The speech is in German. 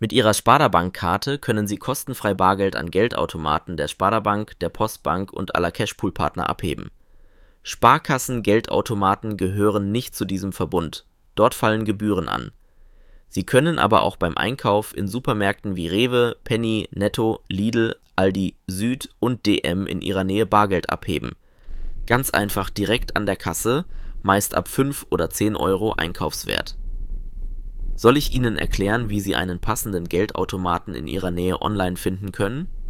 Mit Ihrer Sparda-Bank-Karte können Sie kostenfrei Bargeld an Geldautomaten der Sparda-Bank, der Postbank und aller Cashpool-Partner abheben. Sparkassen-Geldautomaten gehören nicht zu diesem Verbund, dort fallen Gebühren an. Sie können aber auch beim Einkauf in Supermärkten wie Rewe, Penny, Netto, Lidl, Aldi Süd und DM in Ihrer Nähe Bargeld abheben. Ganz einfach direkt an der Kasse, meist ab 5 oder 10 Euro Einkaufswert. Soll ich Ihnen erklären, wie Sie einen passenden Geldautomaten in Ihrer Nähe online finden können?